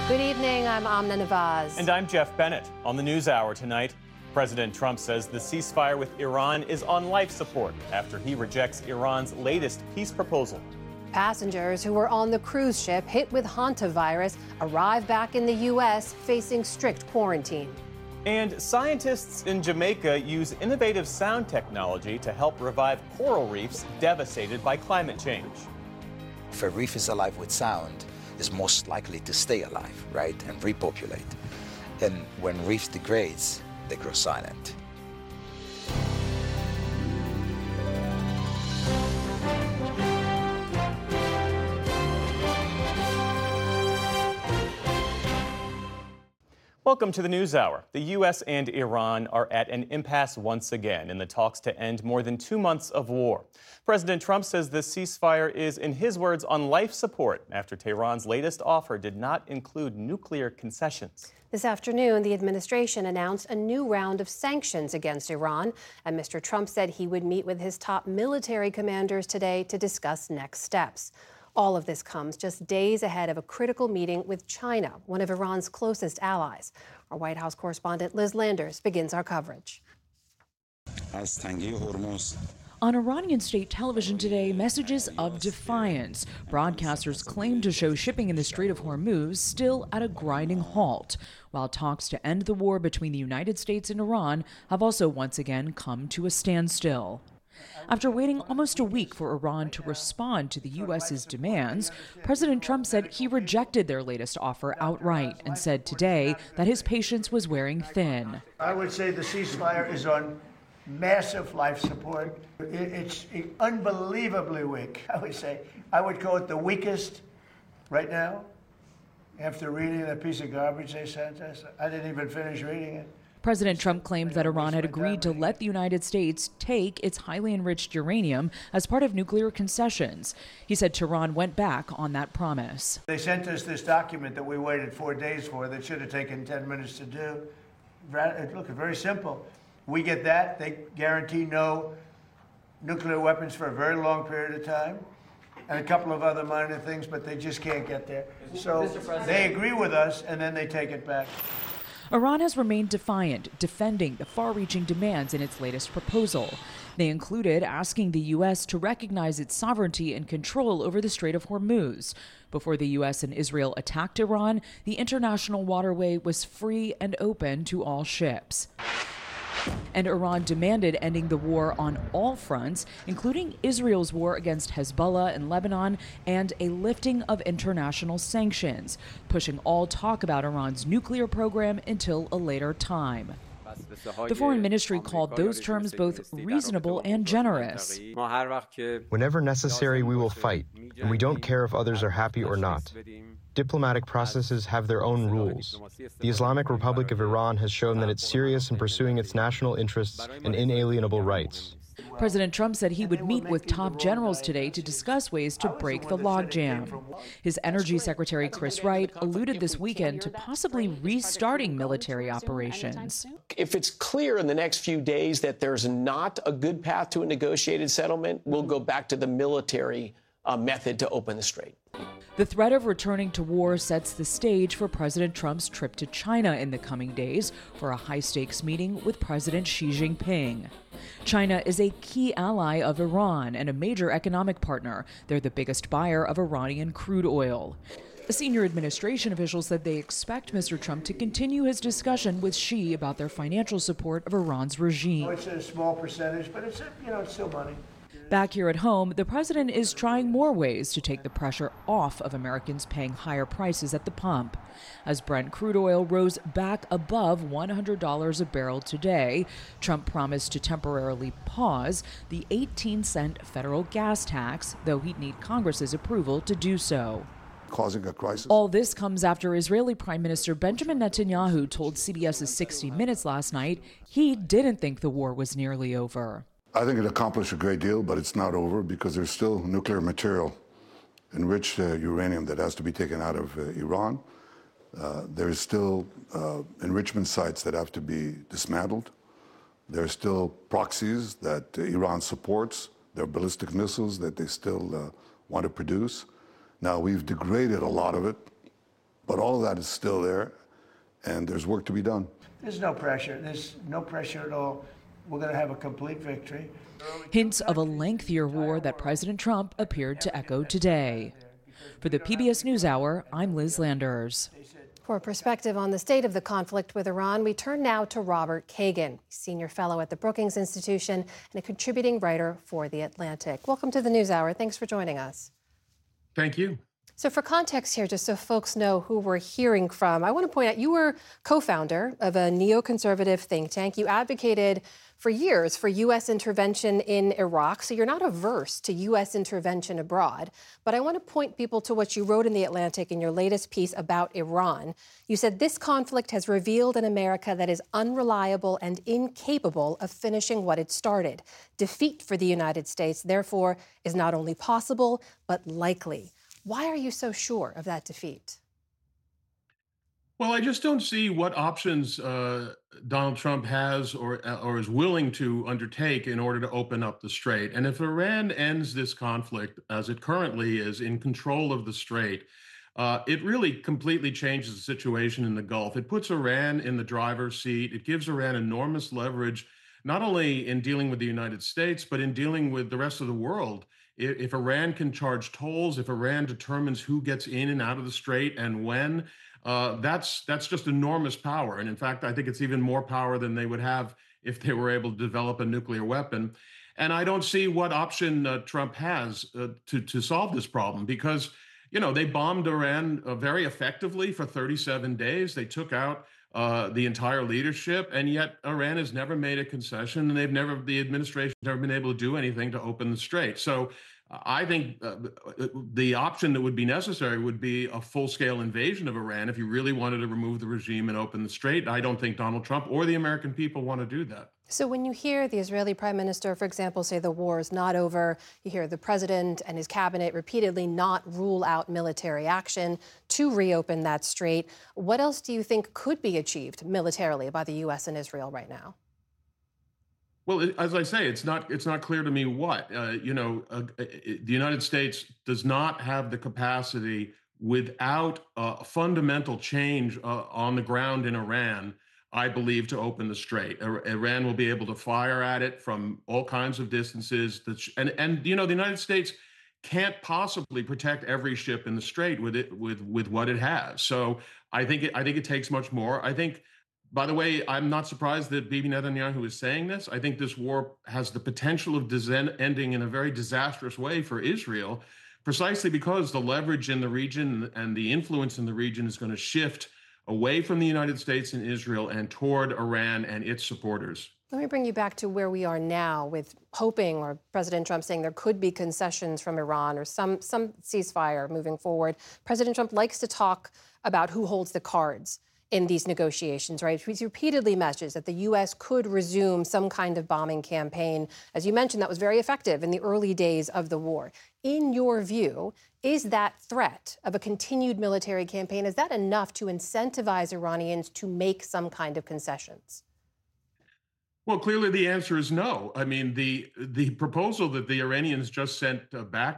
Good evening, I'm Amna Nawaz. And I'm Jeff Bennett. On the NewsHour tonight, President Trump says the ceasefire with Iran is on life support after he rejects Iran's latest peace proposal. Passengers who were on the cruise ship hit with hantavirus arrive back in the U.S. facing strict quarantine. And scientists in Jamaica use innovative sound technology to help revive coral reefs devastated by climate change. If a reef is alive with sound, it's most likely to stay alive, right, and repopulate. And when reefs degrades, they grow silent. Welcome to the NewsHour. The U.S. and Iran are at an impasse once again in the talks to end more than 2 months of war. President Trump says the ceasefire is, in his words, on life support after Tehran's latest offer did not include nuclear concessions. This afternoon, the administration announced a new round of sanctions against Iran, and Mr. Trump said he would meet with his top military commanders today to discuss next steps. All of this comes just days ahead of a critical meeting with China, one of Iran's closest allies. Our White House correspondent Liz Landers begins our coverage. On Iranian state television today, messages of defiance. Broadcasters claim to show shipping in the Strait of Hormuz still at a grinding halt, while talks to end the war between the United States and Iran have also once again come to a standstill. After waiting almost a week for Iran to respond to the U.S.'s demands, President Trump said he rejected their latest offer outright and said today that his patience was wearing thin. I would say the ceasefire is on massive life support. It's unbelievably weak, I would say. I would call it the weakest right now. After reading that piece of garbage they sent us, I didn't even finish reading it. President Trump claimed that Iran had agreed to let the United States take its highly enriched uranium as part of nuclear concessions. He said Tehran went back on that promise. They sent us this document that we waited 4 days for that should have taken 10 minutes to do. Look, very simple. We get that. They guarantee no nuclear weapons for a very long period of time, and a couple of other minor things, but they just can't get there. So they agree with us, and then they take it back. Iran has remained defiant, defending the far-reaching demands in its latest proposal. They included asking the U.S. to recognize its sovereignty and control over the Strait of Hormuz. Before the U.S. and Israel attacked Iran, the international waterway was free and open to all ships. And Iran demanded ending the war on all fronts, including Israel's war against Hezbollah in Lebanon and a lifting of international sanctions, pushing all talk about Iran's nuclear program until a later time. The foreign ministry called those terms both reasonable and generous. Whenever necessary, we will fight, and we don't care if others are happy or not. Diplomatic processes have their own rules. The Islamic Republic of Iran has shown that it's serious in pursuing its national interests and inalienable rights. President Trump said he would meet with top generals today to discuss ways to break the logjam. His Energy Secretary Chris Wright alluded this weekend to possibly restarting military operations. If it's clear in the next few days that there's not a good path to a negotiated settlement, we'll go back to the military method to open the strait. The threat of returning to war sets the stage for President Trump's trip to China in the coming days for a high-stakes meeting with President Xi Jinping. China is a key ally of Iran and a major economic partner. They're the biggest buyer of Iranian crude oil. A senior administration official said they expect Mr. Trump to continue his discussion with Xi about their financial support of Iran's regime. It's a small percentage, but it's still money. Back here at home, the president is trying more ways to take the pressure off of Americans paying higher prices at the pump. As Brent crude oil rose back above $100 a barrel today, Trump promised to temporarily pause the 18-cent federal gas tax, though he'd need Congress's approval to do so. Causing a crisis. All this comes after Israeli Prime Minister Benjamin Netanyahu told CBS's 60 Minutes last night he didn't think the war was nearly over. I think it accomplished a great deal, but it's not over because there's still nuclear material, enriched uranium that has to be taken out of Iran. There's still enrichment sites that have to be dismantled. There's still proxies that Iran supports. There are ballistic missiles that they still want to produce. Now, we've degraded a lot of it. But all of that is still there, and there's work to be done. There's no pressure. There's no pressure at all. We're going to have a complete victory. Hints of a lengthier war that President Trump appeared to echo today. For the PBS NewsHour, I'm Liz Landers. For a perspective on the state of the conflict with Iran, we turn now to Robert Kagan, senior fellow at the Brookings Institution and a contributing writer for The Atlantic. Welcome to the NewsHour. Thanks for joining us. Thank you. So for context here, just so folks know who we're hearing from, I want to point out you were co-founder of a neoconservative think tank. You advocated for years for U.S. intervention in Iraq, so you're not averse to U.S. intervention abroad. But I want to point people to what you wrote in The Atlantic in your latest piece about Iran. You said this conflict has revealed an America that is unreliable and incapable of finishing what it started. Defeat for the United States, therefore, is not only possible, but likely. Why are you so sure of that defeat? Well, I just don't see what options Donald Trump has or is willing to undertake in order to open up the Strait. And if Iran ends this conflict as it currently is in control of the Strait, it really completely changes the situation in the Gulf. It puts Iran in the driver's seat. It gives Iran enormous leverage, not only in dealing with the United States, but in dealing with the rest of the world. If Iran can charge tolls, if Iran determines who gets in and out of the Strait and when, that's just enormous power. And in fact, I think it's even more power than they would have if they were able to develop a nuclear weapon. And I don't see what option Trump has to solve this problem because, you know, they bombed Iran very effectively for 37 days. They took out the entire leadership, and yet Iran has never made a concession, and the administration's never been able to do anything to open the Strait. So I think the option that would be necessary would be a full-scale invasion of Iran if you really wanted to remove the regime and open the Strait. I don't think Donald Trump or the American people want to do that. So when you hear the Israeli prime minister, for example, say the war is not over, you hear the president and his cabinet repeatedly not rule out military action to reopen that strait, what else do you think could be achieved militarily by the U.S. and Israel right now? Well, as I say, it's not clear to me what. The United States does not have the capacity without a fundamental change on the ground in Iran, I believe, to open the Strait. Iran will be able to fire at it from all kinds of distances. And the United States can't possibly protect every ship in the Strait with what it has. So I think it takes much more. I think, by the way, I'm not surprised that Bibi Netanyahu is saying this. I think this war has the potential of ending in a very disastrous way for Israel, precisely because the leverage in the region and the influence in the region is going to shift away from the United States and Israel and toward Iran and its supporters. Let me bring you back to where we are now with hoping, or President Trump saying there could be concessions from Iran or some ceasefire moving forward. President Trump likes to talk about who holds the cards in these negotiations, right? He's repeatedly messaged that the U.S. could resume some kind of bombing campaign. As you mentioned, that was very effective in the early days of the war. In your view, is that threat of a continued military campaign, is that enough to incentivize Iranians to make some kind of concessions? Well, clearly the answer is no. I mean, the proposal that the Iranians just sent back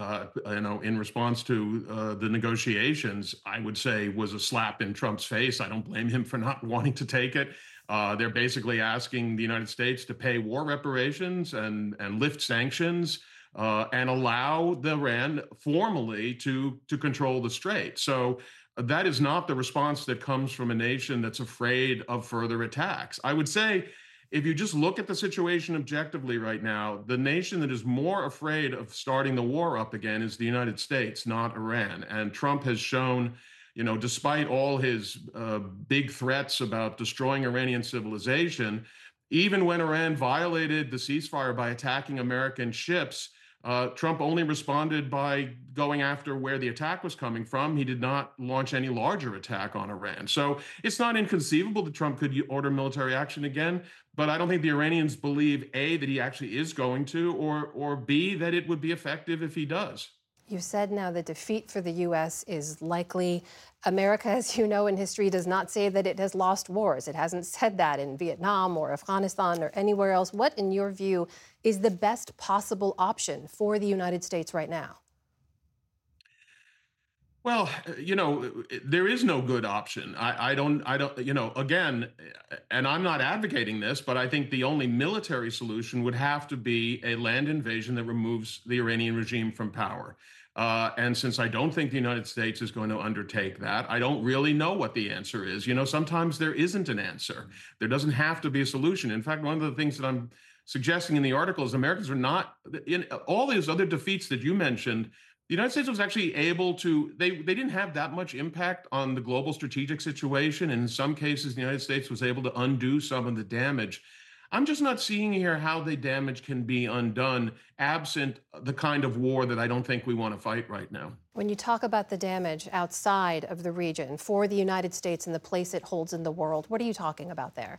in response to the negotiations, I would say was a slap in Trump's face. I don't blame him for not wanting to take it. They're basically asking the United States to pay war reparations and lift sanctions and allow Iran formally to control the Strait. So that is not the response that comes from a nation that's afraid of further attacks. I would say, if you just look at the situation objectively right now, the nation that is more afraid of starting the war up again is the United States, not Iran. And Trump has shown, despite all his big threats about destroying Iranian civilization, even when Iran violated the ceasefire by attacking American ships, Trump only responded by going after where the attack was coming from. He did not launch any larger attack on Iran. So it's not inconceivable that Trump could order military action again, but I don't think the Iranians believe, A, that he actually is going to, or B, that it would be effective if he does. You said now the defeat for the U.S. is likely. America, as you know in history, does not say that it has lost wars. It hasn't said that in Vietnam or Afghanistan or anywhere else. What, in your view, is the best possible option for the United States right now? Well, there is no good option. I don't, again, and I'm not advocating this, but I think the only military solution would have to be a land invasion that removes the Iranian regime from power. And since I don't think the United States is going to undertake that, I don't really know what the answer is. Sometimes there isn't an answer. There doesn't have to be a solution. In fact, one of the things that I'm suggesting in the article is Americans are not, in all these other defeats that you mentioned, the United States was actually able to, they didn't have that much impact on the global strategic situation. And in some cases, the United States was able to undo some of the damage. I'm just not seeing here how the damage can be undone absent the kind of war that I don't think we want to fight right now. When you talk about the damage outside of the region for the United States and the place it holds in the world, what are you talking about there?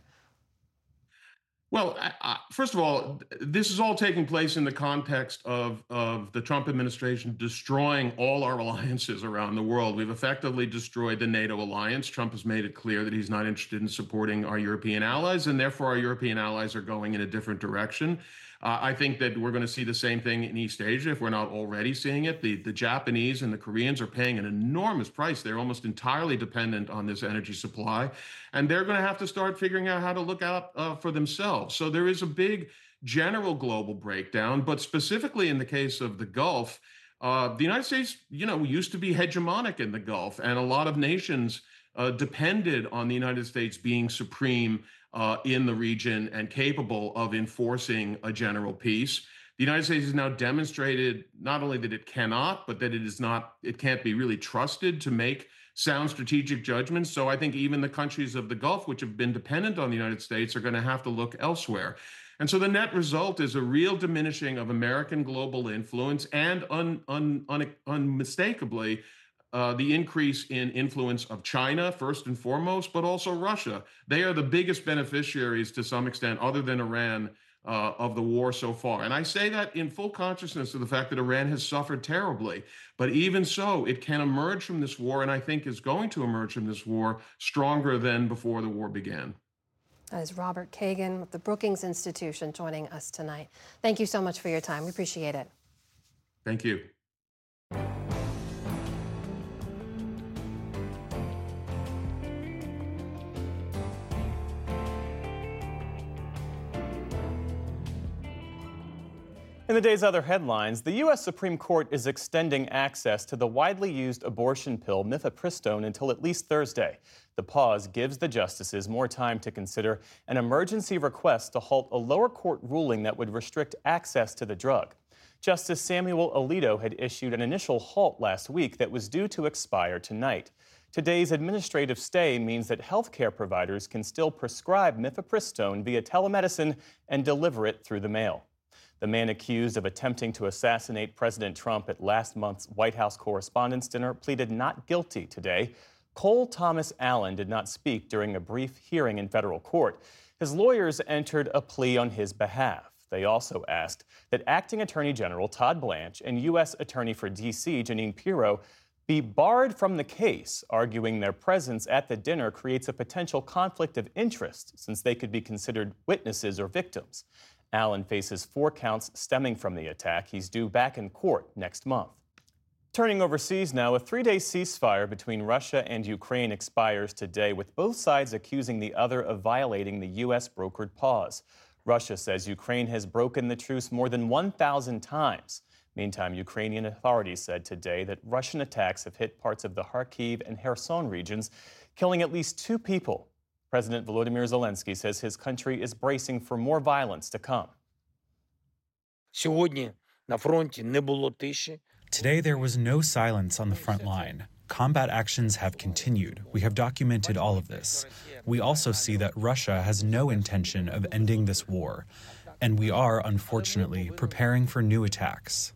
Well, first of all, this is all taking place in the context of the Trump administration destroying all our alliances around the world. We've effectively destroyed the NATO alliance. Trump has made it clear that he's not interested in supporting our European allies, and therefore our European allies are going in a different direction. I think that we're going to see the same thing in East Asia, if we're not already seeing it. The Japanese and the Koreans are paying an enormous price. They're almost entirely dependent on this energy supply, and they're going to have to start figuring out how to look out for themselves. So there is a big general global breakdown, but specifically in the case of the Gulf, the United States, used to be hegemonic in the Gulf, and a lot of nations depended on the United States being supreme in the region and capable of enforcing a general peace. The United States has now demonstrated not only that it cannot, but that it can't be really trusted to make sound strategic judgments. So I think even the countries of the Gulf, which have been dependent on the United States, are going to have to look elsewhere. And so the net result is a real diminishing of American global influence and unmistakably the increase in influence of China, first and foremost, but also Russia. They are the biggest beneficiaries to some extent, other than Iran, of the war so far. And I say that in full consciousness of the fact that Iran has suffered terribly. But even so, it can emerge from this war, and I think is going to emerge from this war stronger than before the war began. That is Robert Kagan with the Brookings Institution joining us tonight. Thank you so much for your time. We appreciate it. Thank you. In the day's other headlines, the U.S. Supreme Court is extending access to the widely used abortion pill mifepristone until at least Thursday. The pause gives the justices more time to consider an emergency request to halt a lower court ruling that would restrict access to the drug. Justice Samuel Alito had issued an initial halt last week that was due to expire tonight. Today's administrative stay means that healthcare providers can still prescribe mifepristone via telemedicine and deliver it through the mail. The man accused of attempting to assassinate President Trump at last month's White House Correspondents' Dinner pleaded not guilty today. Cole Thomas Allen did not speak during a brief hearing in federal court. His lawyers entered a plea on his behalf. They also asked that Acting Attorney General Todd Blanche and U.S. Attorney for D.C. Jeanine Pirro be barred from the case, arguing their presence at the dinner creates a potential conflict of interest since they could be considered witnesses or victims. Allen faces 4 counts stemming from the attack. He's due back in court next month. Turning overseas now, a 3-day ceasefire between Russia and Ukraine expires today, with both sides accusing the other of violating the U.S.-brokered pause. Russia says Ukraine has broken the truce more than 1,000 times. Meantime, Ukrainian authorities said today that Russian attacks have hit parts of the Kharkiv and Kherson regions, killing at least 2 people. President Volodymyr Zelensky says his country is bracing for more violence to come. Today there was no silence on the front line. Combat actions have continued. We have documented all of this. We also see that Russia has no intention of ending this war. And we are, unfortunately, preparing for new attacks.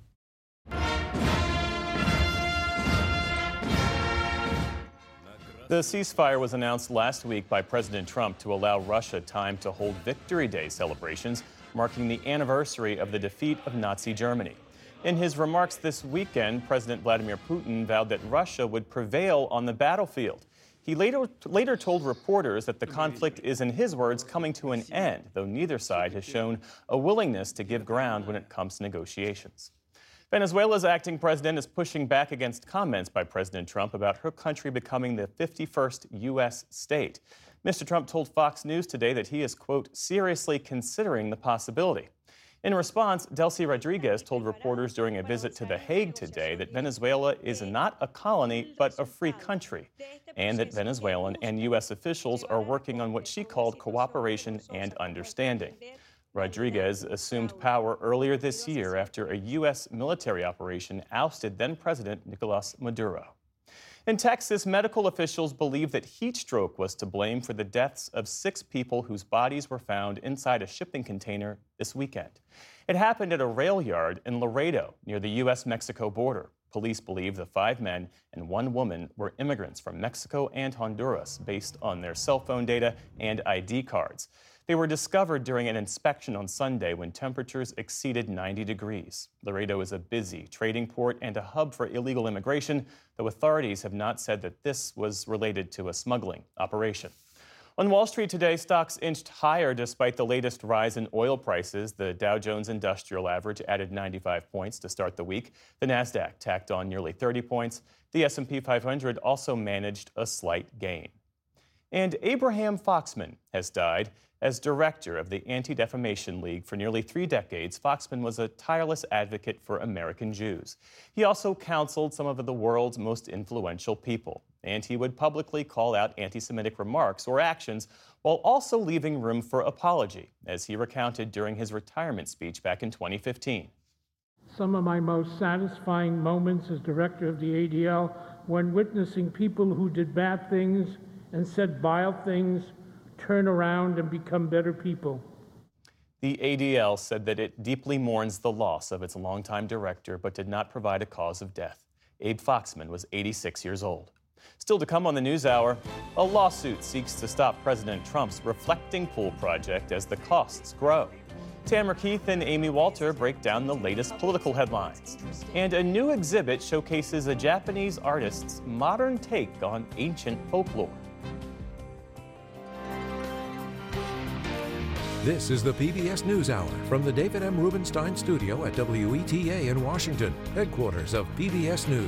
The ceasefire was announced last week by President Trump to allow Russia time to hold Victory Day celebrations, marking the anniversary of the defeat of Nazi Germany. In his remarks this weekend, President Vladimir Putin vowed that Russia would prevail on the battlefield. He later told reporters that the conflict is, in his words, coming to an end, though neither side has shown a willingness to give ground when it comes to negotiations. Venezuela's acting president is pushing back against comments by President Trump about her country becoming the 51st U.S. state. Mr. Trump told Fox News today that he is, quote, seriously considering the possibility. In response, Delcy Rodriguez told reporters during a visit to The Hague today that Venezuela is not a colony, but a free country, and that Venezuelan and U.S. officials are working on what she called cooperation and understanding. Rodriguez assumed power earlier this year after a U.S. military operation ousted then-President Nicolas Maduro. In Texas, medical officials believe that heat stroke was to blame for the deaths of 6 people whose bodies were found inside a shipping container this weekend. It happened at a rail yard in Laredo near the U.S.-Mexico border. Police believe the 5 men and 1 woman were immigrants from Mexico and Honduras based on their cell phone data and ID cards. They were discovered during an inspection on Sunday when temperatures exceeded 90 degrees. Laredo is a busy trading port and a hub for illegal immigration, though authorities have not said that this was related to a smuggling operation. On Wall Street today, stocks inched higher despite the latest rise in oil prices. The Dow Jones Industrial Average added 95 points to start the week. The Nasdaq tacked on nearly 30 points. The S&P 500 also managed a slight gain. And Abraham Foxman has died. As director of the Anti-Defamation League for nearly 3 decades, Foxman was a tireless advocate for American Jews. He also counseled some of the world's most influential people, and he would publicly call out anti-Semitic remarks or actions while also leaving room for apology, as he recounted during his retirement speech back in 2015. Some of my most satisfying moments as director of the ADL when witnessing people who did bad things and said vile things turn around and become better people. The ADL said that it deeply mourns the loss of its longtime director, but did not provide a cause of death. Abe Foxman was 86 years old. Still to come on the NewsHour, a lawsuit seeks to stop President Trump's Reflecting Pool project as the costs grow. Tamara Keith and Amy Walter break down the latest political headlines. And a new exhibit showcases a Japanese artist's modern take on ancient folklore. This is the PBS NewsHour from the David M. Rubenstein studio at WETA in Washington, headquarters of PBS News.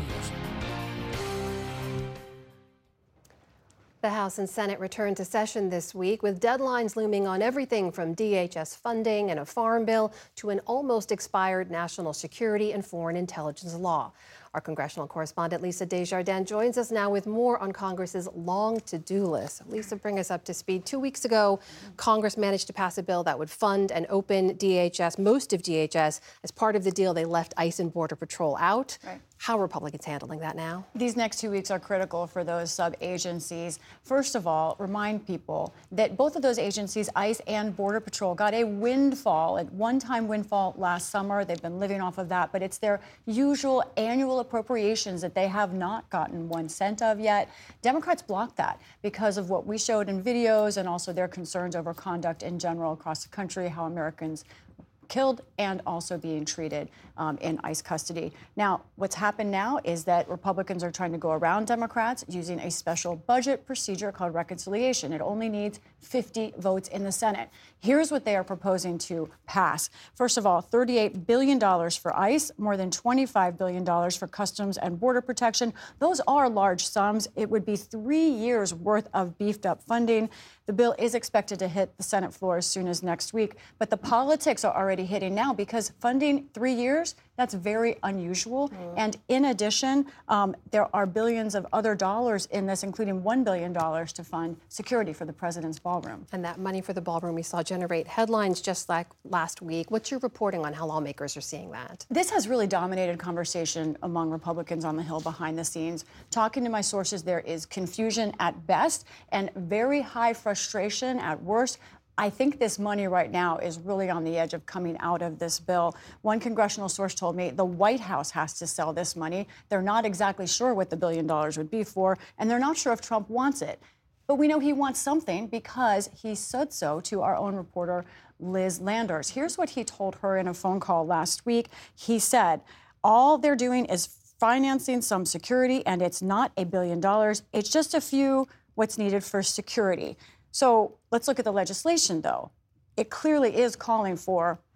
The House and Senate returned to session this week with deadlines looming on everything from DHS funding and a farm bill to an almost expired national security and foreign intelligence law. Our congressional correspondent Lisa Desjardins joins us now with more on Congress's long to-do list. Lisa, bring us up to speed. 2 weeks ago, Congress managed to pass a bill that would fund and open DHS, most of DHS. As part of the deal, they left ICE and Border Patrol out. Right. How are Republicans handling that now? These next 2 weeks are critical for those sub-agencies. First of all, remind people that both of those agencies, ICE and Border Patrol, got a windfall, a one-time windfall last summer. They've been living off of that, but it's their usual annual appropriations that they have not gotten 1 cent of yet. Democrats blocked that because of what we showed in videos and also their concerns over conduct in general across the country, how Americans killed and also being treated in ICE custody. Now, what's happened now is that Republicans are trying to go around Democrats using a special budget procedure called reconciliation. It only needs 50 votes in the Senate. Here's what they are proposing to pass. First of all, $38 billion for ICE, more than $25 billion for Customs and Border Protection. Those are large sums. It would be 3 years' worth of beefed up funding. The bill is expected to hit the Senate floor as soon as next week, but the politics are already hitting now because funding 3 years, that's very unusual. And in addition, there are billions of other dollars in this, including $1 billion to fund security for the president's ballroom. And that money for the ballroom we saw generate headlines just like last week. What's your reporting on how lawmakers are seeing that? This has really dominated conversation among Republicans on the Hill behind the scenes. Talking to my sources, there is confusion at best and very high frustration at worst. I think this money right now is really on the edge of coming out of this bill. One congressional source told me the White House has to sell this money. They're not exactly sure what the $1 billion would be for, and they're not sure if Trump wants it. But we know he wants something because he said so to our own reporter, Liz Landers. Here's what he told her in a phone call last week. He said, all they're doing is financing some security, and it's not $1 billion. It's just a few what's needed for security. So let's look at the legislation, though. It clearly is calling for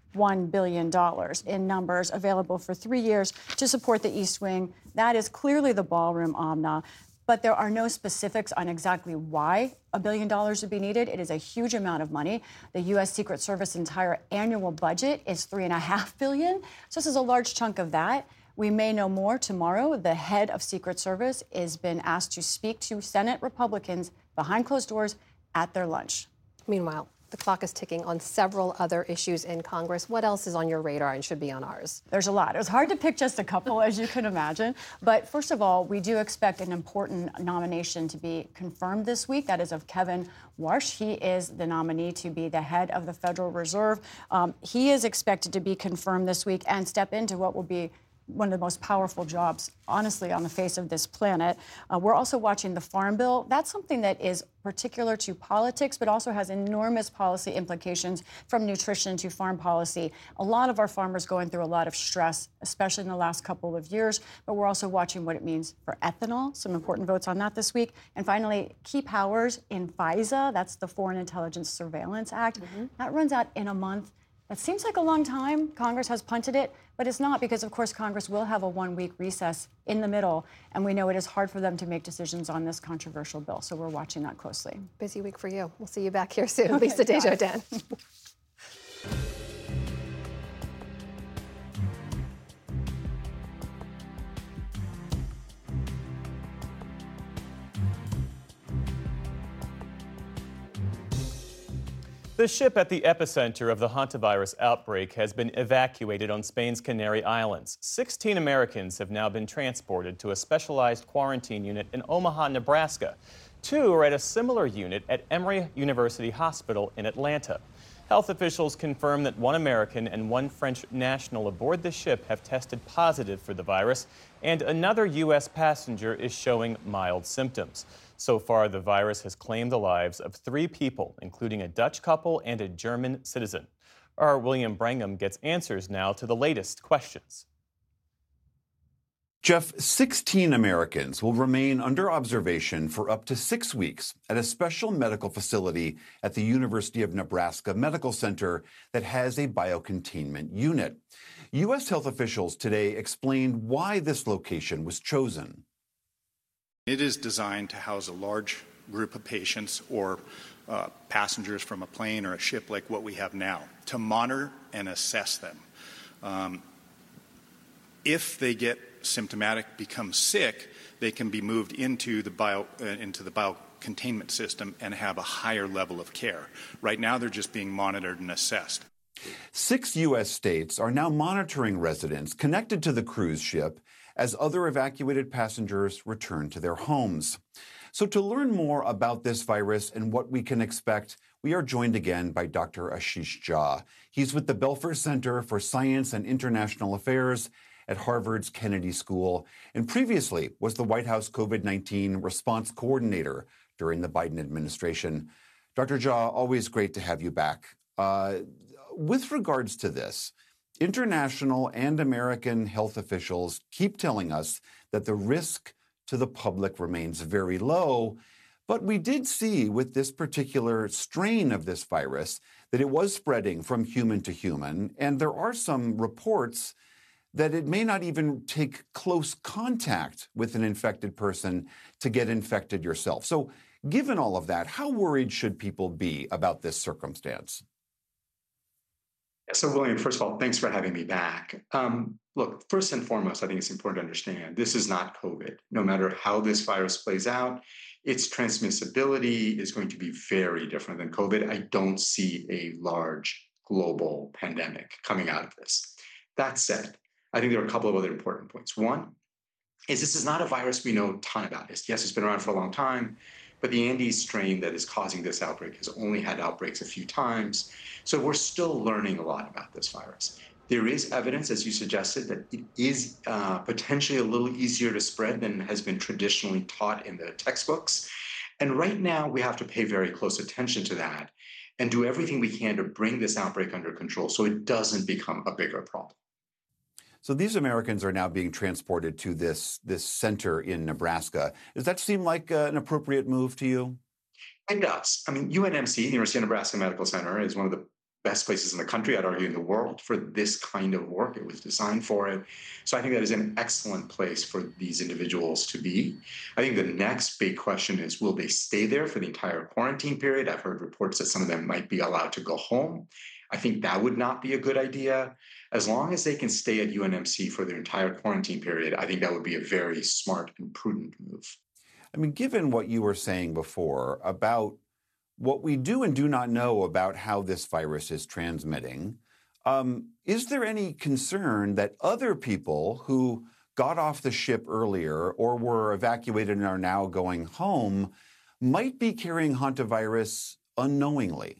$1 billion in numbers available for 3 years to support the East Wing. That is clearly the ballroom omna. But there are no specifics on exactly why $1 billion would be needed. It is a huge amount of money. The U.S. Secret Service entire annual budget is $3.5 billion. So this is a large chunk of that. We may know more tomorrow. The head of Secret Service has been asked to speak to Senate Republicans behind closed doors at their lunch. Meanwhile, the clock is ticking on several other issues in Congress. What else is on your radar and should be on ours? There's a lot. It was hard to pick just a couple, as you can imagine. But first of all, we do expect an important nomination to be confirmed this week. That is of Kevin Warsh. He is the nominee to be the head of the Federal Reserve. He is expected to be confirmed this week and step into what will be one of the most powerful jobs, honestly, on the face of this planet. We're also watching the Farm Bill. That's something that is particular to politics, but also has enormous policy implications from nutrition to farm policy. A lot of our farmers going through a lot of stress, especially in the last couple of years, but we're also watching what it means for ethanol. Some important votes on that this week. And finally, key powers in FISA. That's the Foreign Intelligence Surveillance Act. That runs out in a month. That seems like a long time. Congress has punted it, but it's not because, of course, Congress will have a one-week recess in the middle, and we know it is hard for them to make decisions on this controversial bill, so we're watching that closely. Busy week for you. We'll see you back here soon. Lisa Desjardins. The ship at the epicenter of the hantavirus outbreak has been evacuated on Spain's Canary Islands. 16 Americans have now been transported to a specialized quarantine unit in Omaha, Nebraska. 2 are at a similar unit at Emory University Hospital in Atlanta. Health officials confirm that 1 American and 1 French national aboard the ship have tested positive for the virus, and another U.S. passenger is showing mild symptoms. So far, the virus has claimed the lives of 3 people, including a Dutch couple and a German citizen. Our William Brangham gets answers now to the latest questions. Jeff, 16 Americans will remain under observation for up to 6 weeks at a special medical facility at the University of Nebraska Medical Center that has a biocontainment unit. U.S. health officials today explained why this location was chosen. It is designed to house a large group of patients or passengers from a plane or a ship like what we have now, to monitor and assess them. If they get symptomatic, become sick, they can be moved into the biocontainment system and have a higher level of care. Right now, they're just being monitored and assessed. 6 U.S. states are now monitoring residents connected to the cruise ship as other evacuated passengers return to their homes. So to learn more about this virus and what we can expect, we are joined again by Dr. Ashish Jha. He's with the Belfer Center for Science and International Affairs at Harvard's Kennedy School, and previously was the White House COVID-19 response coordinator during the Biden administration. Dr. Jha, always great to have you back. With regards to this, international and American health officials keep telling us that the risk to the public remains very low, but we did see with this particular strain of this virus that it was spreading from human to human, and there are some reports that it may not even take close contact with an infected person to get infected yourself. So given all of that, how worried should people be about this circumstance? So, William, first of all, thanks for having me back. Look, first and foremost, I think it's important to understand this is not COVID. No matter how this virus plays out, its transmissibility is going to be very different than COVID. I don't see a large global pandemic coming out of this. That said, I think there are a couple of other important points. One is this is not a virus we know a ton about. Yes, it's been around for a long time, but the Andes strain that is causing this outbreak has only had outbreaks a few times. So we're still learning a lot about this virus. There is evidence, as you suggested, that it is potentially a little easier to spread than has been traditionally taught in the textbooks. And right now, we have to pay very close attention to that and do everything we can to bring this outbreak under control so it doesn't become a bigger problem. So these Americans are now being transported to this center in Nebraska. Does that seem like an appropriate move to you? It does. I mean, UNMC, the University of Nebraska Medical Center, is one of the best places in the country, I'd argue in the world, for this kind of work. It was designed for it. So I think that is an excellent place for these individuals to be. I think the next big question is, will they stay there for the entire quarantine period? I've heard reports that some of them might be allowed to go home. I think that would not be a good idea. As long as they can stay at UNMC for their entire quarantine period, I think that would be a very smart and prudent move. I mean, given what you were saying before about what we do and do not know about how this virus is transmitting, is there any concern that other people who got off the ship earlier or were evacuated and are now going home might be carrying hantavirus unknowingly?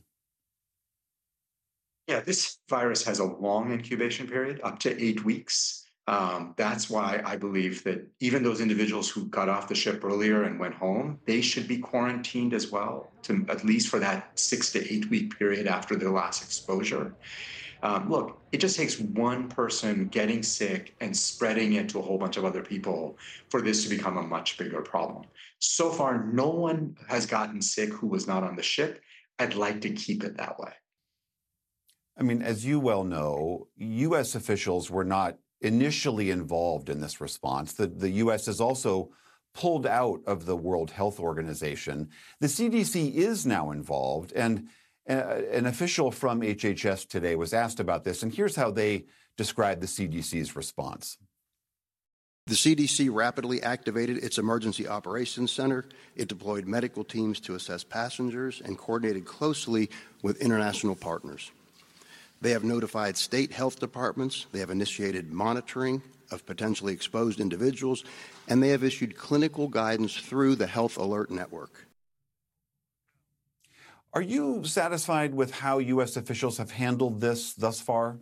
Yeah, this virus has a long incubation period, up to 8 weeks. That's why I believe that even those individuals who got off the ship earlier and went home, they should be quarantined as well, to at least for that 6 to 8 week period after their last exposure. Look, it just takes one person getting sick and spreading it to a whole bunch of other people for this to become a much bigger problem. So far, no one has gotten sick who was not on the ship. I'd like to keep it that way. I mean, as you well know, U.S. officials were not initially involved in this response. The U.S. has also pulled out of the World Health Organization. The CDC is now involved, and an official from HHS today was asked about this, and here's how they described the CDC's response. The CDC rapidly activated its Emergency Operations Center. It deployed medical teams to assess passengers and coordinated closely with international partners. They have notified state health departments, they have initiated monitoring of potentially exposed individuals, and they have issued clinical guidance through the Health Alert Network. Are you satisfied with how U.S. officials have handled this thus far?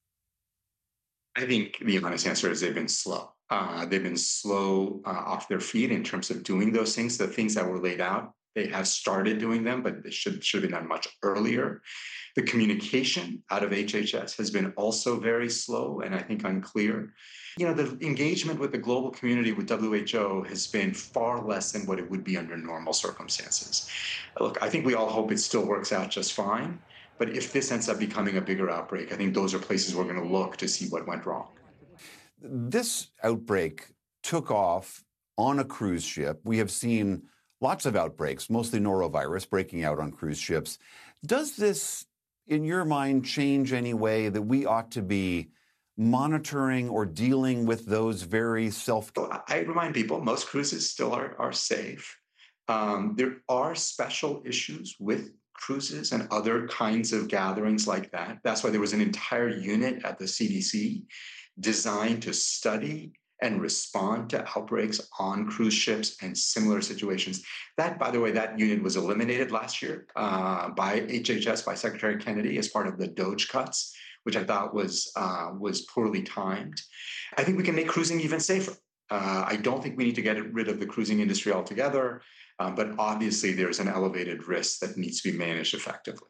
I think the honest answer is they've been slow. They've been slow off their feet in terms of doing those things, the things that were laid out. They have started doing them, but they should have been done much earlier. The communication out of HHS has been also very slow and I think unclear. You know, the engagement with the global community with WHO has been far less than what it would be under normal circumstances. Look, I think we all hope it still works out just fine. But if this ends up becoming a bigger outbreak, I think those are places we're going to look to see what went wrong. This outbreak took off on a cruise ship. We have seen lots of outbreaks, mostly norovirus, breaking out on cruise ships. Does this, in your mind, change any way that we ought to be monitoring or dealing with those very I remind people, most cruises still are safe. There are special issues with cruises and other kinds of gatherings like that. That's why there was an entire unit at the CDC designed to study and respond to outbreaks on cruise ships and similar situations. That, by the way, that unit was eliminated last year by HHS, by Secretary Kennedy, as part of the DOGE cuts, which I thought was poorly timed. I think we can make cruising even safer. I don't think we need to get rid of the cruising industry altogether, but obviously there's an elevated risk that needs to be managed effectively.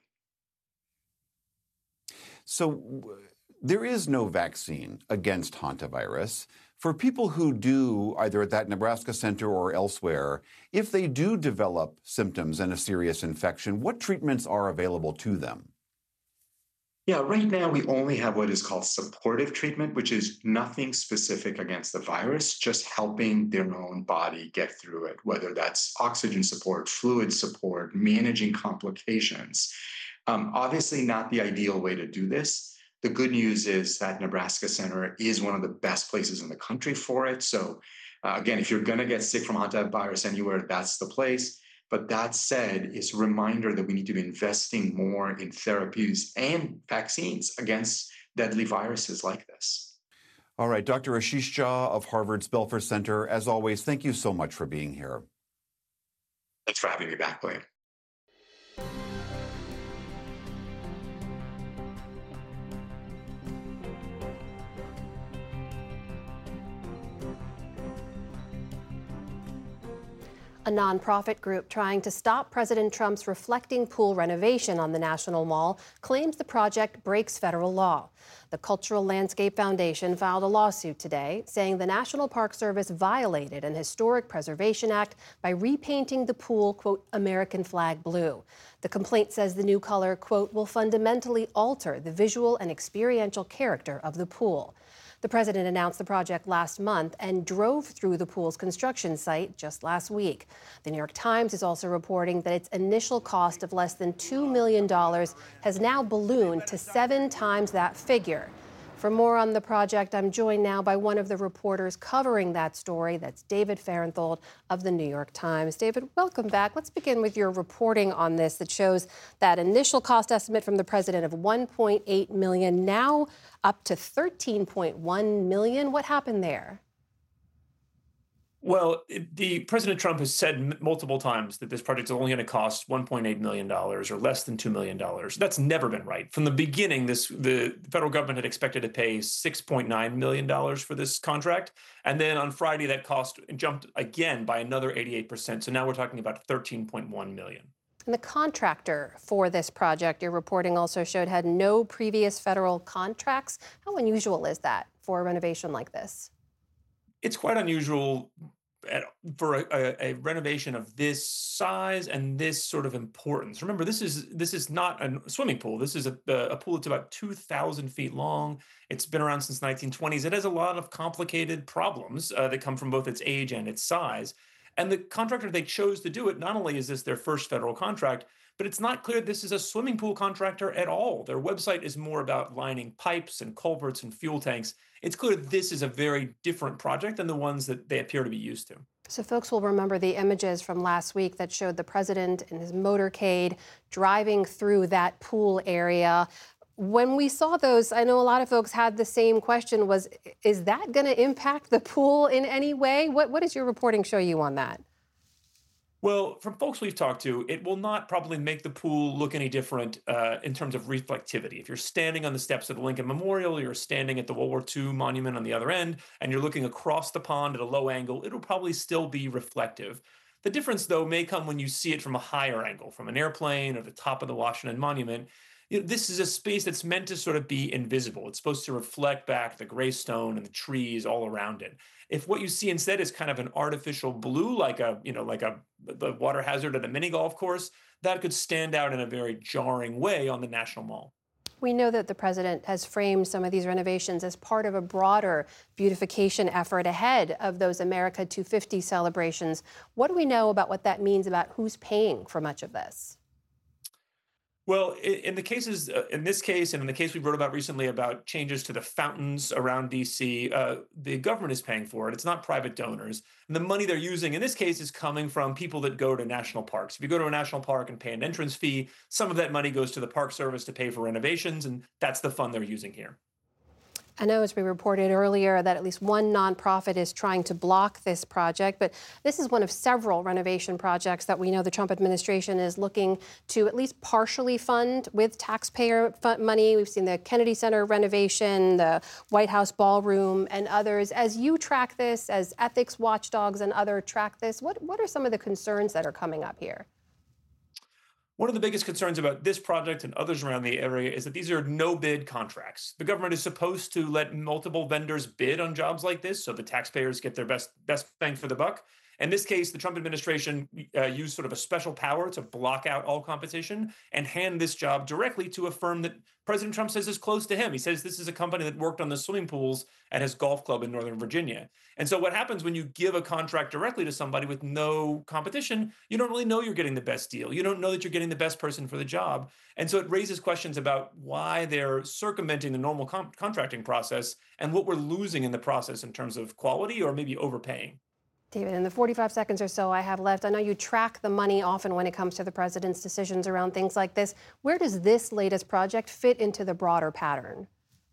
So there is no vaccine against hantavirus. For people who do, either at that Nebraska center or elsewhere, if they do develop symptoms and a serious infection, what treatments are available to them? Yeah, right now we only have what is called supportive treatment, which is nothing specific against the virus, just helping their own body get through it, whether that's oxygen support, fluid support, managing complications. Obviously not the ideal way to do this. The good news is that Nebraska Center is one of the best places in the country for it. So again, if you're going to get sick from hantavirus anywhere, that's the place. But that said, it's a reminder that we need to be investing more in therapies and vaccines against deadly viruses like this. All right, Dr. Ashish Jha of Harvard's Belfer Center, as always, thank you so much for being here. Thanks for having me back, William. A nonprofit group trying to stop President Trump's reflecting pool renovation on the National Mall claims the project breaks federal law. The Cultural Landscape Foundation filed a lawsuit today saying the National Park Service violated an Historic Preservation Act by repainting the pool, quote, American flag blue. The complaint says the new color, quote, will fundamentally alter the visual and experiential character of the pool. The president announced the project last month and drove through the pool's construction site just last week. The New York Times is also reporting that its initial cost of less than $2 million has now ballooned to 7 times that figure. For more on the project, I'm joined now by one of the reporters covering that story. That's David Fahrenthold of the New York Times. David, welcome back. Let's begin with your reporting on this that shows that initial cost estimate from the president of $1.8 million, now up to $13.1 million. What happened there? Well, President Trump has said multiple times that this project is only going to cost $1.8 million or less than $2 million. That's never been right. From the beginning, the federal government had expected to pay $6.9 million for this contract. And then on Friday, that cost jumped again by another 88%. So now we're talking about $13.1 million. And the contractor for this project, your reporting also showed, had no previous federal contracts. How unusual is that for a renovation like this? It's quite unusual for a renovation of this size and this sort of importance. Remember, this is not a swimming pool. This is a pool that's about 2,000 feet long. It's been around since 1920s. It has a lot of complicated problems that come from both its age and its size. And the contractor they chose to do it, not only is this their first federal contract, but it's not clear this is a swimming pool contractor at all. Their website is more about lining pipes and culverts and fuel tanks. It's clear this is a very different project than the ones that they appear to be used to. So folks will remember the images from last week that showed the president in his motorcade driving through that pool area. When we saw those, I know a lot of folks had the same question, is that going to impact the pool in any way? What does your reporting show you on that? Well, from folks we've talked to, it will not probably make the pool look any different in terms of reflectivity. If you're standing on the steps of the Lincoln Memorial, you're standing at the World War II monument on the other end, and you're looking across the pond at a low angle, it'll probably still be reflective. The difference, though, may come when you see it from a higher angle, from an airplane or the top of the Washington Monument. This is a space that's meant to sort of be invisible. It's supposed to reflect back the gray stone and the trees all around it. If what you see instead is kind of an artificial blue, like the water hazard at a mini golf course, that could stand out in a very jarring way on the National Mall. We know that the president has framed some of these renovations as part of a broader beautification effort ahead of those America 250 celebrations. What do we know about what that means about who's paying for much of this? Well, in this case, and in the case we wrote about recently about changes to the fountains around D.C., the government is paying for it. It's not private donors. And the money they're using in this case is coming from people that go to national parks. If you go to a national park and pay an entrance fee, some of that money goes to the Park Service to pay for renovations, and that's the fund they're using here. I know, as we reported earlier, that at least one nonprofit is trying to block this project, but this is one of several renovation projects that we know the Trump administration is looking to at least partially fund with taxpayer money. We've seen the Kennedy Center renovation, the White House ballroom, and others. As you track this, as ethics watchdogs and others track this, what are some of the concerns that are coming up here? One of the biggest concerns about this project and others around the area is that these are no-bid contracts. The government is supposed to let multiple vendors bid on jobs like this so the taxpayers get their best bang for the buck. In this case, the Trump administration used sort of a special power to block out all competition and hand this job directly to a firm that President Trump says is close to him. He says this is a company that worked on the swimming pools at his golf club in Northern Virginia. And so what happens when you give a contract directly to somebody with no competition, you don't really know you're getting the best deal. You don't know that you're getting the best person for the job. And so it raises questions about why they're circumventing the normal contracting process and what we're losing in the process in terms of quality or maybe overpaying. David, in the 45 seconds or so I have left, I know you track the money often when it comes to the president's decisions around things like this. Where does this latest project fit into the broader pattern?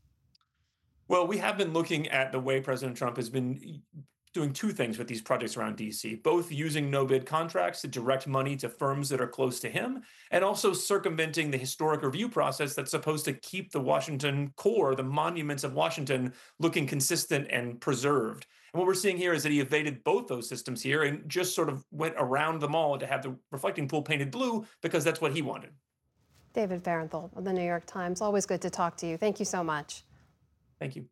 Well, we have been looking at the way President Trump has been doing two things with these projects around D.C., both using no-bid contracts to direct money to firms that are close to him, and also circumventing the historic review process that's supposed to keep the Washington core, the monuments of Washington, looking consistent and preserved. And what we're seeing here is that he evaded both those systems here and just sort of went around them all to have the reflecting pool painted blue because that's what he wanted. David Fahrenthold of the New York Times. Always good to talk to you. Thank you so much. Thank you.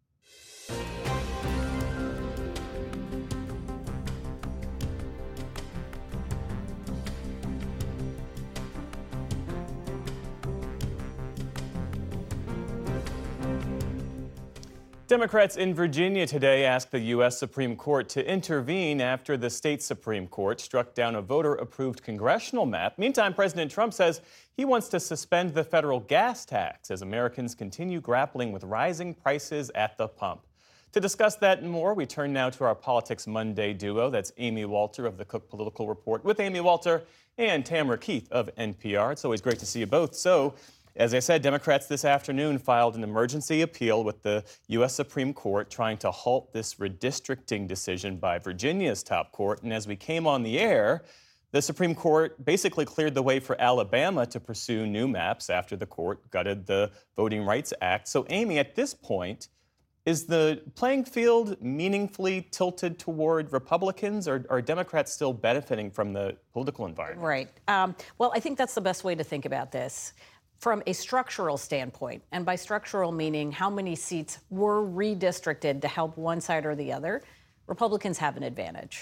Democrats in Virginia today asked the U.S. Supreme Court to intervene after the state Supreme Court struck down a voter-approved congressional map. Meantime, President Trump says he wants to suspend the federal gas tax as Americans continue grappling with rising prices at the pump. To discuss that and more, we turn now to our Politics Monday duo. That's Amy Walter of the Cook Political Report with Amy Walter and Tamara Keith of NPR. It's always great to see you both. So, as I said, Democrats this afternoon filed an emergency appeal with the U.S. Supreme Court trying to halt this redistricting decision by Virginia's top court. And as we came on the air, the Supreme Court basically cleared the way for Alabama to pursue new maps after the court gutted the Voting Rights Act. So, Amy, at this point, is the playing field meaningfully tilted toward Republicans, or are Democrats still benefiting from the political environment? Right. Well, I think that's the best way to think about this. From a structural standpoint, and by structural meaning how many seats were redistricted to help one side or the other, Republicans have an advantage.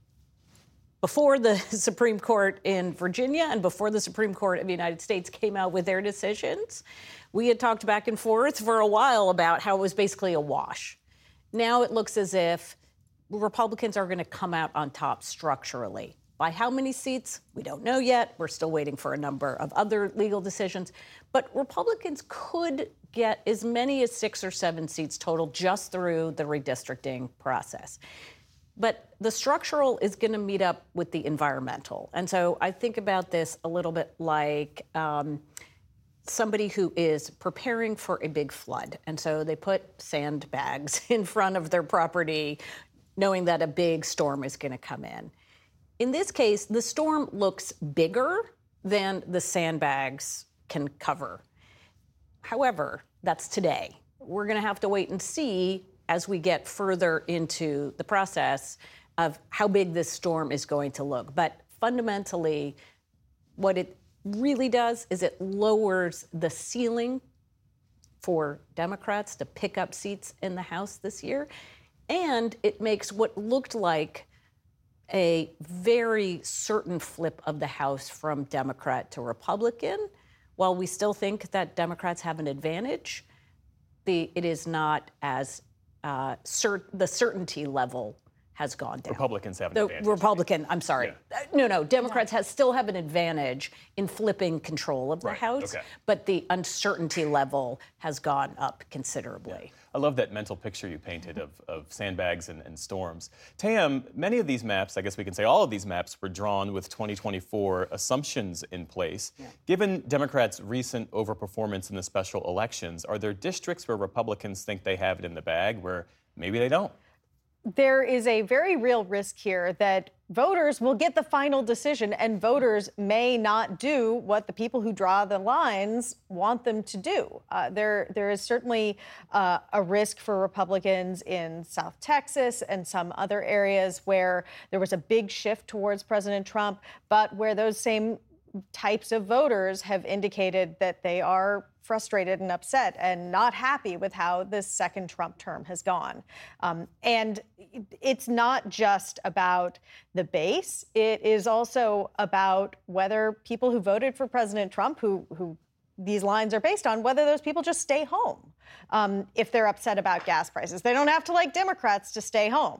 Before the Supreme Court in Virginia and before the Supreme Court of the United States came out with their decisions, we had talked back and forth for a while about how it was basically a wash. Now it looks as if Republicans are going to come out on top structurally. By how many seats? We don't know yet. We're still waiting for a number of other legal decisions. But Republicans could get as many as 6 or 7 seats total just through the redistricting process. But the structural is going to meet up with the environmental. And so I think about this a little bit like somebody who is preparing for a big flood. And so they put sandbags in front of their property, knowing that a big storm is going to come in. In this case, the storm looks bigger than the sandbags can cover. However, that's today. We're going to have to wait and see as we get further into the process of how big this storm is going to look. But fundamentally, what it really does is it lowers the ceiling for Democrats to pick up seats in the House this year. And it makes what looked like a very certain flip of the House from Democrat to Republican. While we still think that Democrats have an advantage, it is not as the certainty level has gone down. Republicans have an advantage. Republican, I'm sorry. Yeah. No, Democrats still have an advantage in flipping control of the House, but the uncertainty level has gone up considerably. Yeah. I love that mental picture you painted of sandbags and storms. Tam, many of these maps, I guess we can say all of these maps, were drawn with 2024 assumptions in place. Yeah. Given Democrats' recent overperformance in the special elections, are there districts where Republicans think they have it in the bag where maybe they don't? There is a very real risk here that voters will get the final decision and voters may not do what the people who draw the lines want them to do. There is certainly a risk for Republicans in South Texas and some other areas where there was a big shift towards President Trump, but where those same types of voters have indicated that they are frustrated and upset and not happy with how this second Trump term has gone. And it's not just about the base. It is also about whether people who voted for President Trump, who these lines are based on, whether those people just stay home if they're upset about gas prices. They don't have to like Democrats to stay home.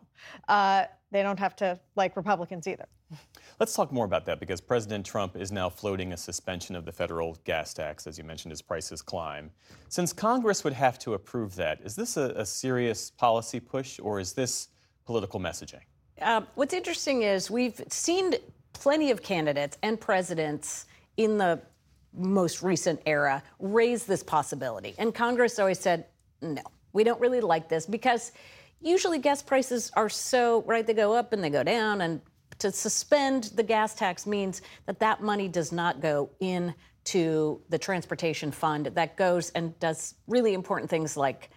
They don't have to like Republicans either. Let's talk more about that because President Trump is now floating a suspension of the federal gas tax, as you mentioned, as prices climb. Since Congress would have to approve that, is this a serious policy push or is this political messaging? What's interesting is we've seen plenty of candidates and presidents in the most recent era raise this possibility. And Congress always said, no, we don't really like this because usually gas prices are so, right, they go up and they go down, and to suspend the gas tax means that money does not go into the transportation fund that goes and does really important things like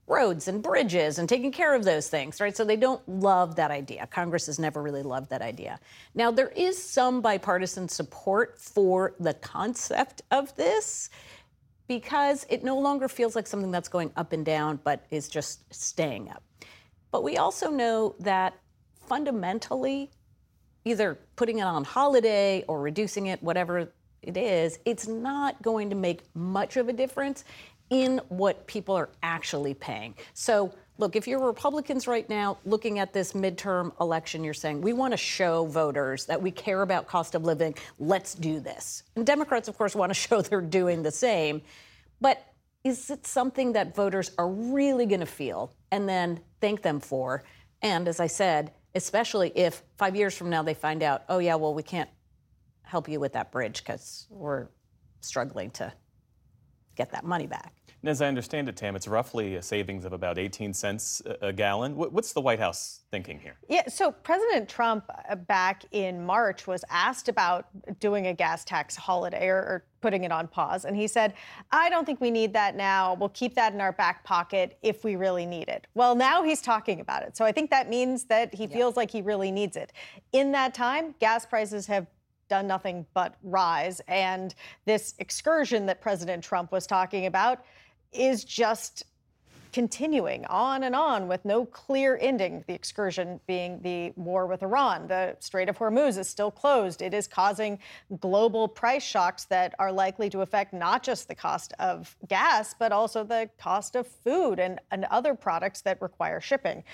roads and bridges and taking care of those things, right? So they don't love that idea. Congress has never really loved that idea. Now, there is some bipartisan support for the concept of this because it no longer feels like something that's going up and down, but is just staying up. But we also know that fundamentally, either putting it on holiday or reducing it, whatever it is, it's not going to make much of a difference in what people are actually paying. So, look, if you're Republicans right now looking at this midterm election, you're saying, we want to show voters that we care about cost of living. Let's do this. And Democrats, of course, want to show they're doing the same. But is it something that voters are really going to feel and then thank them for? And as I said, especially if 5 years from now they find out, oh, yeah, well, we can't help you with that bridge because we're struggling to get that money back. And as I understand it, Tam, it's roughly a savings of about 18 cents a gallon. What's the White House thinking here? Yeah, so President Trump back in March was asked about doing a gas tax holiday or putting it on pause. And he said, I don't think we need that now. We'll keep that in our back pocket if we really need it. Well, now he's talking about it. So I think that means that he feels like he really needs it. In that time, gas prices have done nothing but rise. And this excursion that President Trump was talking about is just continuing on and on with no clear ending, the excursion being the war with Iran. The Strait of Hormuz is still closed. It is causing global price shocks that are likely to affect not just the cost of gas, but also the cost of food and other products that require shipping.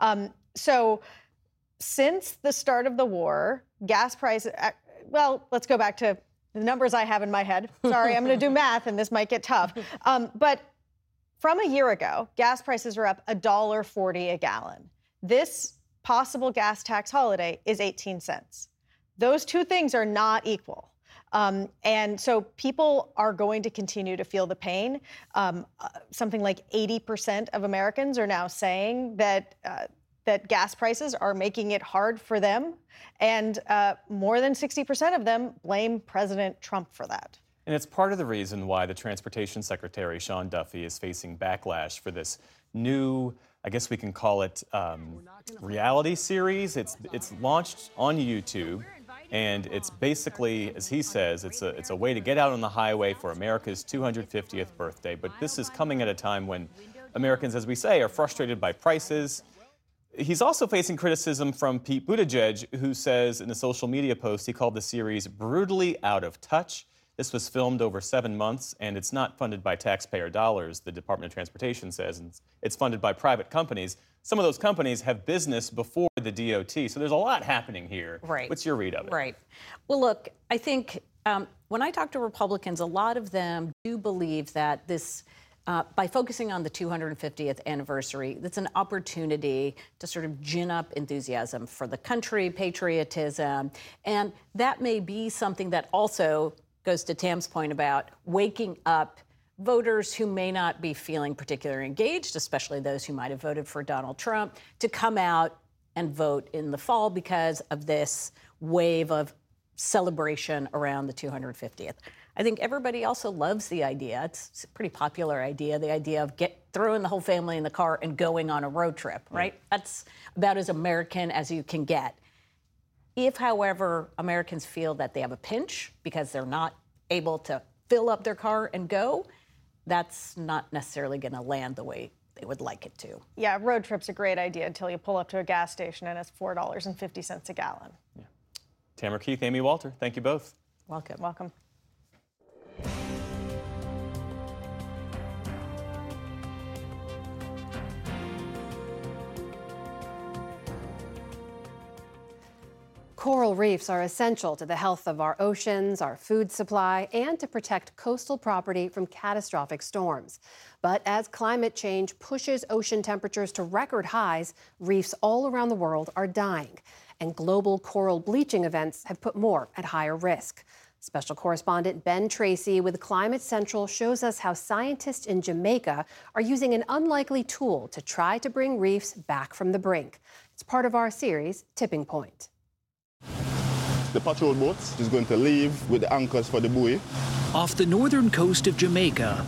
So since the start of the war, gas prices, well, let's go back to the numbers I have in my head. Sorry, I'm going to do math, and this might get tough. But from a year ago, gas prices are up $1.40 a gallon. This possible gas tax holiday is 18 cents. Those two things are not equal. And so people are going to continue to feel the pain. Something like 80% of Americans are now saying that gas prices are making it hard for them. And more than 60% of them blame President Trump for that. And it's part of the reason why the Transportation Secretary, Sean Duffy, is facing backlash for this new, I guess we can call it, reality series. It's launched on YouTube, and it's basically, as he says, it's a way to get out on the highway for America's 250th birthday. But this is coming at a time when Americans, as we say, are frustrated by prices. He's also facing criticism from Pete Buttigieg, who says in a social media post he called the series brutally out of touch. This was filmed over 7 months, and it's not funded by taxpayer dollars, the Department of Transportation says, and it's funded by private companies. Some of those companies have business before the DOT, so there's a lot happening here. Right. What's your read of it? Right. Well, look, I think when I talk to Republicans, a lot of them do believe that this, by focusing on the 250th anniversary, that's an opportunity to sort of gin up enthusiasm for the country, patriotism, and that may be something that also goes to Tam's point about waking up voters who may not be feeling particularly engaged, especially those who might have voted for Donald Trump, to come out and vote in the fall because of this wave of celebration around the 250th. I think everybody also loves the idea. It's a pretty popular idea, the idea of throwing the whole family in the car and going on a road trip, right? That's about as American as you can get. If, however, Americans feel that they have a pinch because they're not able to fill up their car and go, that's not necessarily going to land the way they would like it to. Yeah, road trip's a great idea until you pull up to a gas station and it's $4.50 a gallon. Yeah. Tamara Keith, Amy Walter, thank you both. Welcome. Welcome. Coral reefs are essential to the health of our oceans, our food supply, and to protect coastal property from catastrophic storms. But as climate change pushes ocean temperatures to record highs, reefs all around the world are dying. And global coral bleaching events have put more at higher risk. Special correspondent Ben Tracy with Climate Central shows us how scientists in Jamaica are using an unlikely tool to try to bring reefs back from the brink. It's part of our series, Tipping Point. The patrol boat is going to leave with the anchors for the buoy Off the northern coast of Jamaica,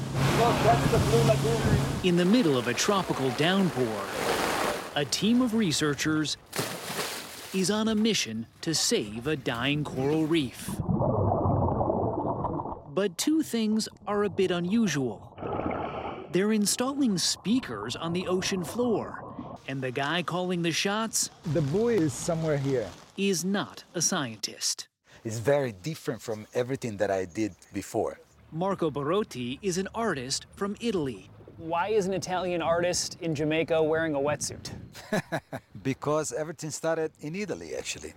in the middle of a tropical downpour, a team of researchers is on a mission to save a dying coral reef. But two things are a bit unusual. They're installing speakers on the ocean floor, and the guy calling the shots, The buoy is somewhere here. is not a scientist. It's very different from everything that I did before. Marco Barotti is an artist from Italy. Why is an Italian artist in Jamaica wearing a wetsuit? Because everything started in Italy, actually.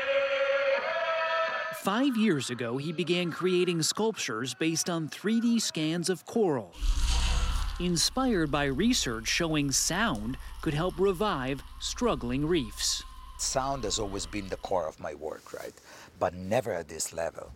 5 years ago, he began creating sculptures based on 3D scans of coral. Inspired by research showing sound could help revive struggling reefs. Sound has always been the core of my work, right? But never at this level.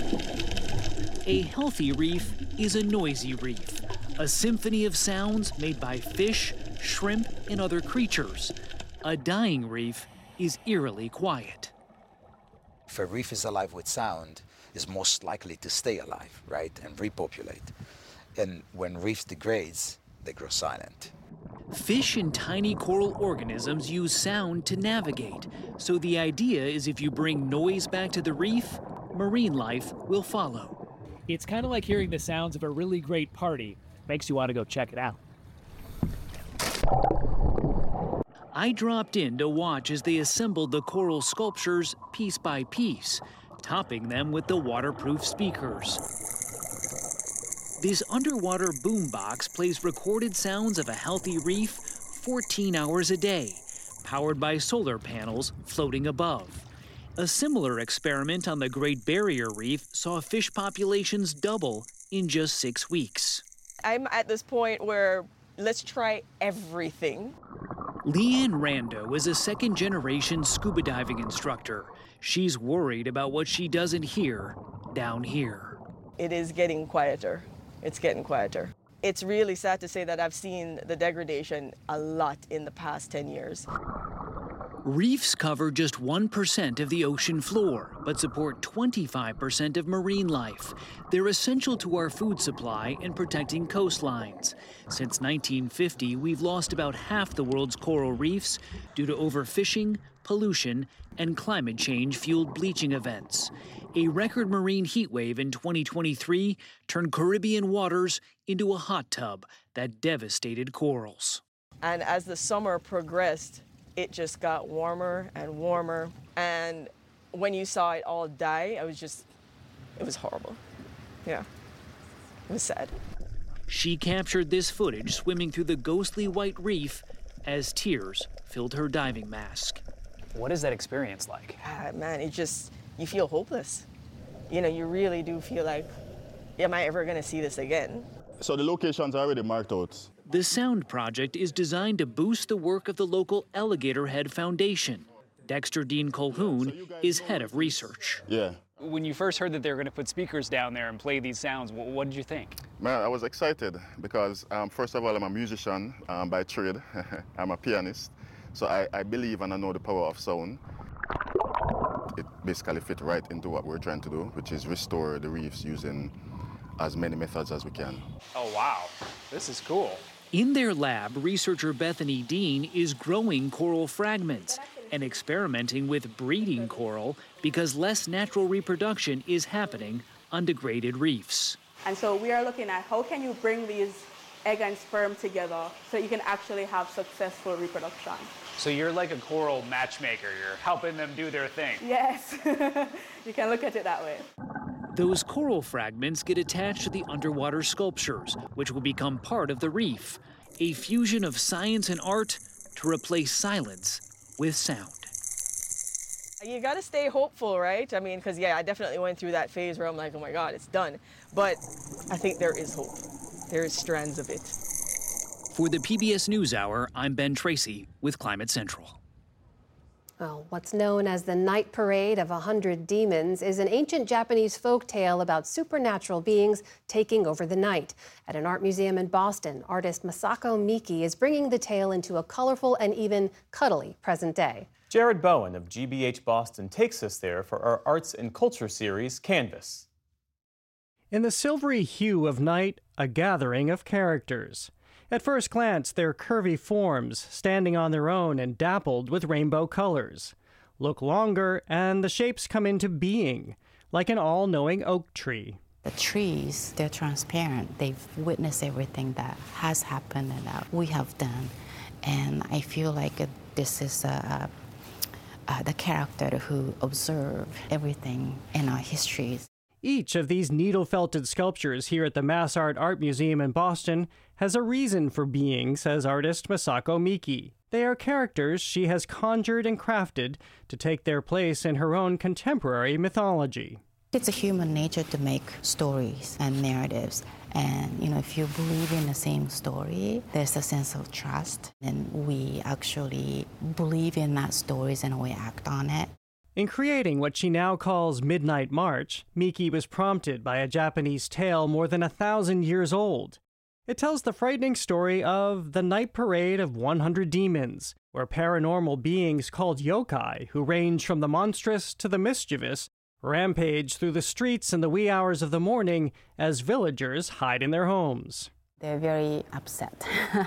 A healthy reef is a noisy reef, a symphony of sounds made by fish, shrimp, and other creatures. A dying reef is eerily quiet. If a reef is alive with sound, it's most likely to stay alive, right? And repopulate. And when reefs degrades, they grow silent. Fish and tiny coral organisms use sound to navigate. So the idea is if you bring noise back to the reef, marine life will follow. It's kind of like hearing the sounds of a really great party. Makes you want to go check it out. I dropped in to watch as they assembled the coral sculptures piece by piece, topping them with the waterproof speakers. This underwater boombox plays recorded sounds of a healthy reef 14 hours a day, powered by solar panels floating above. A similar experiment on the Great Barrier Reef saw fish populations double in just 6 weeks. I'm at this point where let's try everything. Leanne Rando is a second-generation scuba diving instructor. She's worried about what she doesn't hear down here. It is getting quieter. It's getting quieter. It's really sad to say that I've seen the degradation a lot in the past 10 years. Reefs cover just 1% of the ocean floor, but support 25% of marine life. They're essential to our food supply and protecting coastlines. Since 1950, we've lost about half the world's coral reefs due to overfishing, pollution, and climate change-fueled bleaching events. A record marine heat wave in 2023 turned Caribbean waters into a hot tub that devastated corals. And as the summer progressed, it just got warmer and warmer. And when you saw it all die, it was horrible. Yeah, it was sad. She captured this footage swimming through the ghostly white reef as tears filled her diving mask. What is that experience like? Man, you feel hopeless. You know, you really do feel like, am I ever gonna see this again? So the locations are already marked out. The Sound Project is designed to boost the work of the local Alligator Head Foundation. Dexter Dean Colhoun is head of research. Yeah. When you first heard that they were going to put speakers down there and play these sounds, what did you think? Man, I was excited because, first of all, I'm a musician by trade. I'm a pianist. So I believe and I know the power of sound. It basically fit right into what we're trying to do, which is restore the reefs using as many methods as we can. Oh, wow. This is cool. In their lab, researcher Bethany Dean is growing coral fragments and experimenting with breeding coral because less natural reproduction is happening on degraded reefs. And so we are looking at how can you bring these egg and sperm together so you can actually have successful reproduction. So you're like a coral matchmaker. You're helping them do their thing. Yes, you can look at it that way. Those coral fragments get attached to the underwater sculptures, which will become part of the reef, a fusion of science and art to replace silence with sound. You gotta stay hopeful, right? I mean, because I definitely went through that phase where I'm like, oh my God, it's done. But I think there is hope. There is strands of it. For the PBS NewsHour, I'm Ben Tracy with Climate Central. Well, what's known as the Night Parade of 100 Demons is an ancient Japanese folk tale about supernatural beings taking over the night. At an art museum in Boston, artist Masako Miki is bringing the tale into a colorful and even cuddly present day. Jared Bowen of GBH Boston takes us there for our Arts and Culture series, Canvas. In the silvery hue of night, a gathering of characters. At first glance, they're curvy forms, standing on their own and dappled with rainbow colors. Look longer, and the shapes come into being, like an all-knowing oak tree. The trees, they're transparent. They've witnessed everything that has happened and that we have done. And I feel like this is the character who observe everything in our histories. Each of these needle-felted sculptures here at the Massart Art Museum in Boston has a reason for being, says artist Masako Miki. They are characters she has conjured and crafted to take their place in her own contemporary mythology. It's a human nature to make stories and narratives. And, if you believe in the same story, there's a sense of trust. And we actually believe in that stories and we act on it. In creating what she now calls Midnight March, Miki was prompted by a Japanese tale more than 1,000 years old. It tells the frightening story of the night parade of 100 demons, where paranormal beings called yokai, who range from the monstrous to the mischievous, rampage through the streets in the wee hours of the morning as villagers hide in their homes. They're very upset.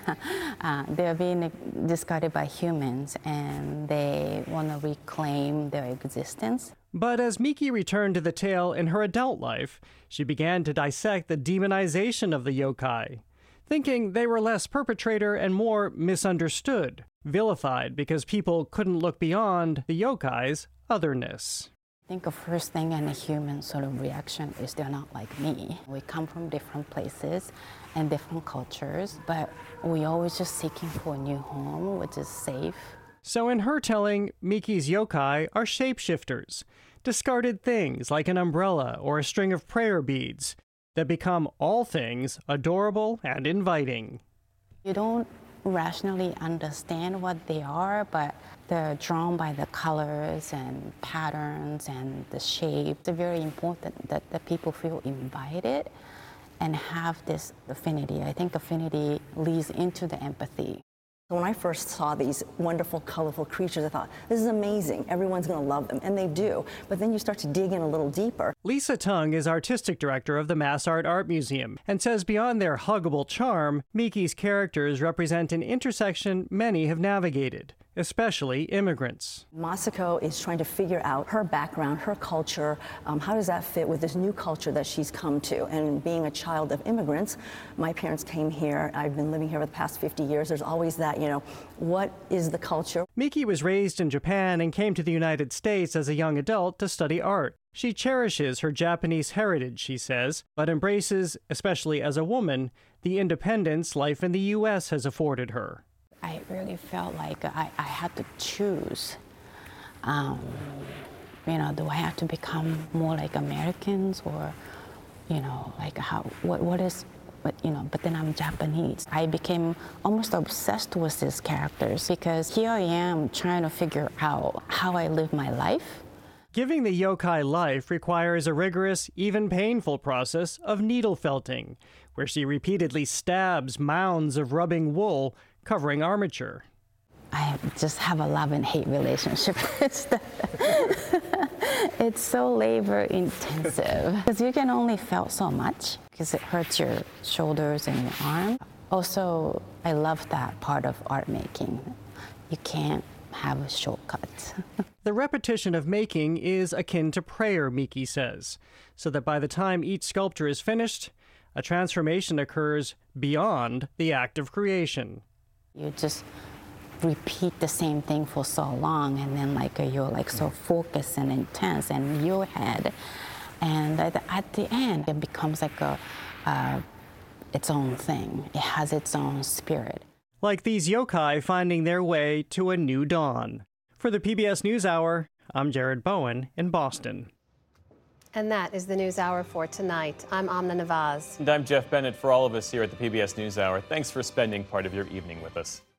They're being discarded by humans, and they want to reclaim their existence. But as Miki returned to the tale in her adult life, she began to dissect the demonization of the yokai, thinking they were less perpetrator and more misunderstood, vilified because people couldn't look beyond the yokai's otherness. I think the first thing in a human sort of reaction is they're not like me. We come from different places and different cultures, but we always just seeking for a new home, which is safe. So in her telling, Miki's yokai are shapeshifters, discarded things like an umbrella or a string of prayer beads that become all things adorable and inviting. You don't rationally understand what they are, but they're drawn by the colors and patterns and the shape. It's very important that the people feel invited and have this affinity. I think affinity leads into the empathy. When I first saw these wonderful, colorful creatures, I thought, this is amazing. Everyone's going to love them, and they do. But then you start to dig in a little deeper. Lisa Tung is artistic director of the Massart Art Museum and says beyond their huggable charm, Miki's characters represent an intersection many have navigated, especially immigrants. Masako is trying to figure out her background, her culture, how does that fit with this new culture that she's come to? And being a child of immigrants, my parents came here. I've been living here for the past 50 years. There's always that, what is the culture? Miki was raised in Japan and came to the United States as a young adult to study art. She cherishes her Japanese heritage, she says, but embraces, especially as a woman, the independence life in the U.S. has afforded her. I really felt like I had to choose. Do I have to become more like Americans or, but then I'm Japanese. I became almost obsessed with these characters because here I am trying to figure out how I live my life. Giving the yokai life requires a rigorous, even painful process of needle felting, where she repeatedly stabs mounds of rubbing wool covering armature. I just have a love and hate relationship. It's so labor intensive because you can only felt so much because it hurts your shoulders and your arm. Also, I love that part of art making. You can't have a shortcut. The repetition of making is akin to prayer, Miki says, so that by the time each sculpture is finished, a transformation occurs beyond the act of creation. You just repeat the same thing for so long, and then you're so focused and intense in your head, and at the end it becomes its own thing. It has its own spirit. Like these yokai finding their way to a new dawn. For the PBS NewsHour, I'm Jared Bowen in Boston. And that is the NewsHour for tonight. I'm Amna Nawaz. And I'm Jeff Bennett. For all of us here at the PBS NewsHour, thanks for spending part of your evening with us.